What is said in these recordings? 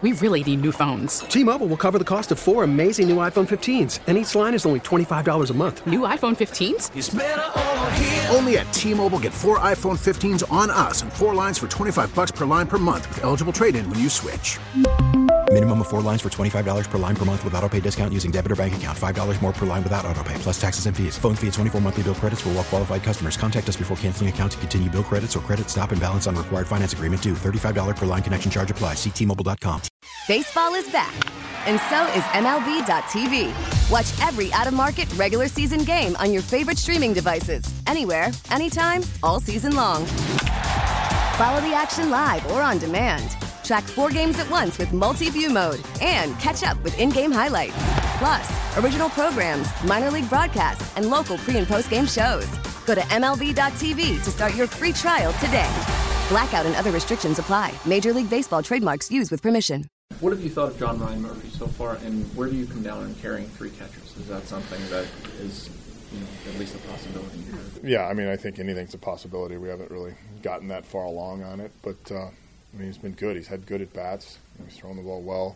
We really need new phones. T-Mobile will cover the cost of 4 amazing new iPhone 15s, and each line is only $25 a month. New iPhone 15s? It's better over here. Only at T-Mobile, get 4 iPhone 15s on us and 4 lines for $25 per line per month with eligible trade-in when you switch. Minimum of 4 lines for $25 per line per month with autopay discount using debit or bank account. $5 more per line without autopay, plus taxes and fees. Phone fee at 24 monthly bill credits for well-qualified customers. Contact us before canceling account to continue bill credits or credit stop and balance on required finance agreement due. $35 per line connection charge applies. See T-Mobile.com. Baseball is back, and so is MLB.tv. Watch every out-of-market regular season game on your favorite streaming devices. Anywhere, anytime, all season long. Follow the action live or on demand. Track 4 games at once with multi-view mode and catch up with in-game highlights. Plus, original programs, minor league broadcasts, and local pre- and post-game shows. Go to MLB.tv to start your free trial today. Blackout and other restrictions apply. Major League Baseball trademarks used with permission. What have you thought of John Ryan Murphy so far, and where do you come down on carrying 3 catchers? Is that something that is, at least a possibility? Yeah, I mean, I think anything's a possibility. We haven't really gotten that far along on it, but he's been good. He's had good at-bats. He's thrown the ball well.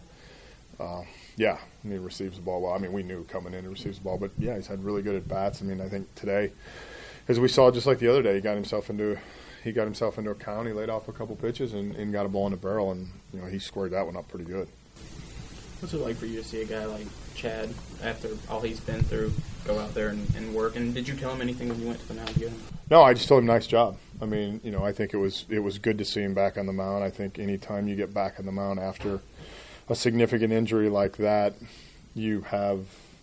He receives the ball well. I mean, we knew coming in he receives the ball, but, yeah, he's had really good at-bats. I mean, I think today, as we saw just like the other day, he got himself into a count. He laid off a couple pitches and got a ball in the barrel, and he squared that one up pretty good. What's it like for you to see a guy like Chad, after all he's been through, go out there and work? And did you tell him anything when you went to the mound to get him? No, I just told him nice job. I mean, I think it was good to see him back on the mound. I think any time you get back on the mound after a significant injury like that, you have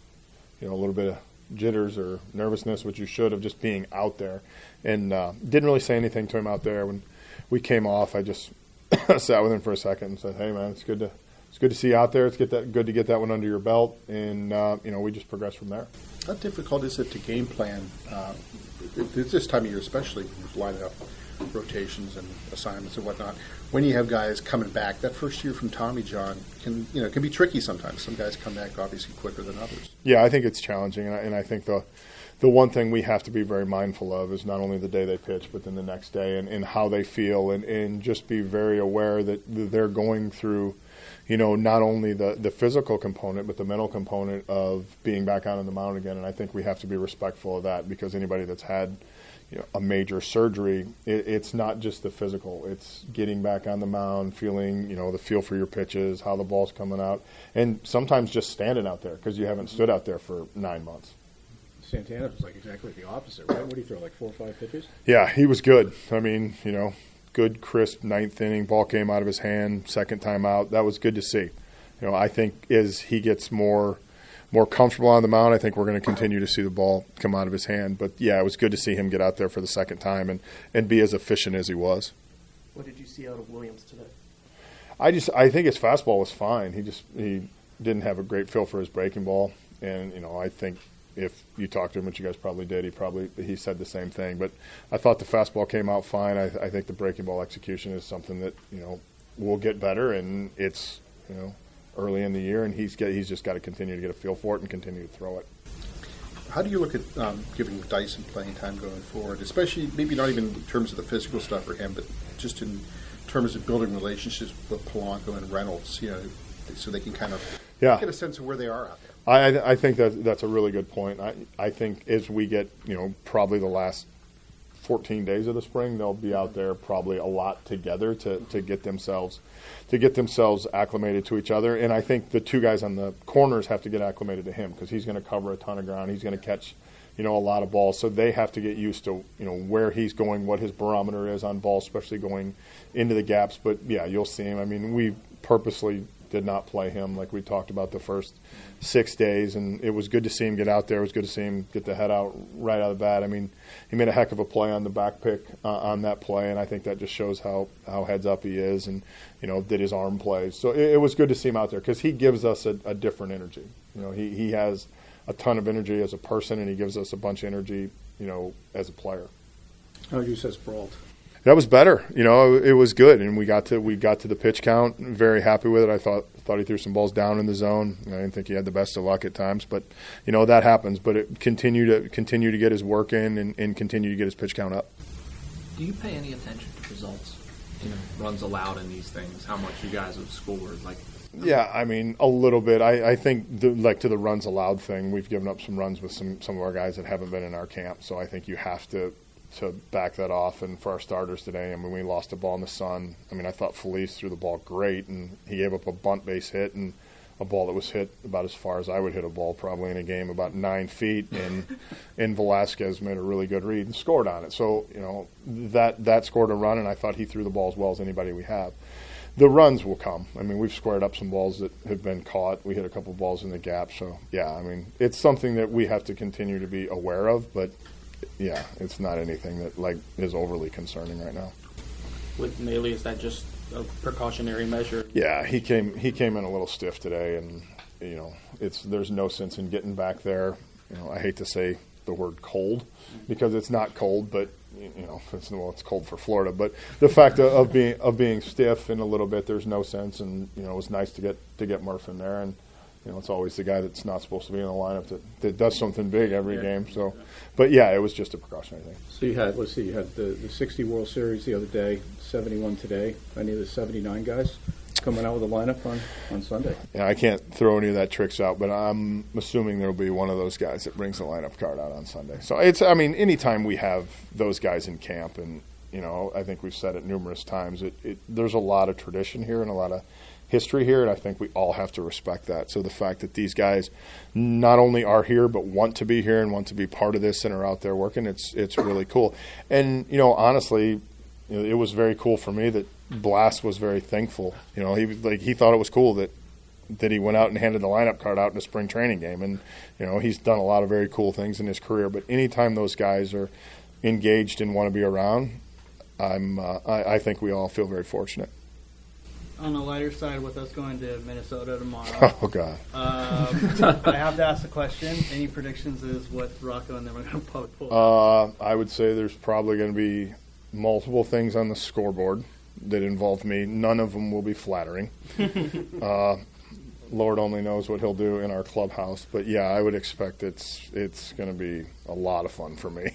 a little bit of jitters or nervousness, which you should have, just being out there. And didn't really say anything to him out there. When we came off, I just sat with him for a second and said, "Hey, man, it's good to see you out there. It's good to get that one under your belt." And we just progressed from there. How difficult is it to game plan this time of year, especially when you're lining up rotations and assignments and whatnot? When you have guys coming back, that first year from Tommy John can be tricky sometimes. Some guys come back obviously quicker than others. Yeah, I think it's challenging, and I think the one thing we have to be very mindful of is not only the day they pitch, but then the next day and how they feel, and just be very aware that they're going through, not only the physical component, but the mental component of being back out on the mound again. And I think we have to be respectful of that, because anybody that's had a major surgery, it's not just the physical. It's getting back on the mound, feeling, the feel for your pitches, how the ball's coming out, and sometimes just standing out there because you haven't stood out there for 9 months. Santana was like exactly the opposite, right? What did he throw, like 4 or 5 pitches? Yeah, he was good. I mean, good, crisp 9th inning. Ball came out of his hand, second time out. That was good to see. I think as he gets more comfortable on the mound, I think we're going to continue to see the ball come out of his hand. But, yeah, it was good to see him get out there for the second time and be as efficient as he was. What did you see out of Williams today? I think his fastball was fine. He didn't have a great feel for his breaking ball. And, I think if you talked to him, which you guys probably did, he said the same thing. But I thought the fastball came out fine. I think the breaking ball execution is something that, will get better, and it's, early in the year, and he's just got to continue to get a feel for it and continue to throw it. How do you look at giving Dyson playing time going forward, especially maybe not even in terms of the physical stuff for him, but just in terms of building relationships with Polanco and Reynolds, so they can kind of get a sense of where they are out there? I think that's a really good point. I think as we get, probably the last 14 days of the spring, they'll be out there probably a lot together to get themselves acclimated to each other. And I think the 2 guys on the corners have to get acclimated to him, because he's going to cover a ton of ground. He's going to catch, a lot of balls. So they have to get used to, where he's going, what his barometer is on balls, especially going into the gaps. But, yeah, you'll see him. I mean, we purposely did not play him like we talked about the first 6 days, and it was good to see him get out there. It was good to see him get the head out right out of the bat. I mean, he made a heck of a play on the back pick on that play, and I think that just shows how heads up he is, and did his arm plays. So it was good to see him out there, because he gives us a different energy. He has a ton of energy as a person, and he gives us a bunch of energy, as a player. How you says Brault? That was better. It was good, and we got to the pitch count. Very happy with it. I thought he threw some balls down in the zone. I didn't think he had the best of luck at times, but that happens. But it continue to get his work in and continue to get his pitch count up. Do you pay any attention to results? runs allowed in these things, how much you guys have scored. Yeah, I mean, a little bit. I think, to the runs allowed thing, we've given up some runs with some of our guys that haven't been in our camp. So I think you have to back that off. And for our starters today, I mean, we lost a ball in the sun. I mean, I thought Felice threw the ball great, and he gave up a bunt base hit and a ball that was hit about as far as I would hit a ball probably in a game, about 9 feet. And Velasquez made a really good read and scored on it. So, that scored a run, and I thought he threw the ball as well as anybody we have. The runs will come. I mean, we've squared up some balls that have been caught. We hit a couple balls in the gap. So, yeah, I mean, it's something that we have to continue to be aware of. But, yeah, it's not anything that, is overly concerning right now. With Maley, is that just a precautionary measure? Yeah, he came in a little stiff today. And, there's no sense in getting back there. I hate to say the word cold because it's not cold, but it's cold for Florida, but the fact of being stiff in a little bit, there's no sense, and it was nice to get Murph in there, and it's always the guy that's not supposed to be in the lineup that does something big every game. So, but yeah, it was just a precautionary thing. So you had the 60 World Series the other day, 71 today. Any of the 79 guys coming out with a lineup on Sunday? Yeah, I can't throw any of that tricks out, but I'm assuming there'll be one of those guys that brings the lineup card out on Sunday. So anytime we have those guys in camp, and I think we've said it numerous times, there's a lot of tradition here and a lot of history here, and I think we all have to respect that. So the fact that these guys not only are here but want to be here and want to be part of this and are out there working, it's really cool. And honestly, it was very cool for me that Blas was very thankful. He thought it was cool that he went out and handed the lineup card out in a spring training game, and he's done a lot of very cool things in his career. But anytime those guys are engaged and want to be around, I think we all feel very fortunate. On the lighter side, with us going to Minnesota tomorrow. Oh God! I have to ask the question. Any predictions as what Rocco and them are going to pull? I would say there's probably going to be multiple things on the scoreboard that involve me. None of them will be flattering. Lord only knows what he'll do in our clubhouse. But, yeah, I would expect it's going to be a lot of fun for me.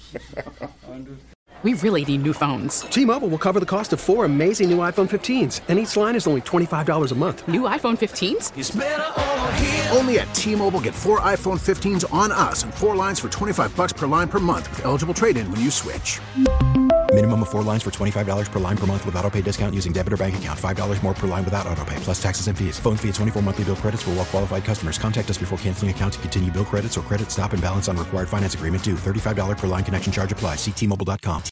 We really need new phones. T-Mobile will cover the cost of 4 amazing new iPhone 15s, and each line is only $25 a month. New iPhone 15s? It's better over here. Only at T-Mobile, get 4 iPhone 15s on us and 4 lines for $25 per line per month with eligible trade-in when you switch. Minimum of 4 lines for $25 per line per month with autopay discount using debit or bank account. $5 more per line without autopay, plus taxes and fees. Phone fee at 24 monthly bill credits for well-qualified customers. Contact us before canceling account to continue bill credits or credit stop and balance on required finance agreement due. $35 per line connection charge applies. See T-Mobile.com.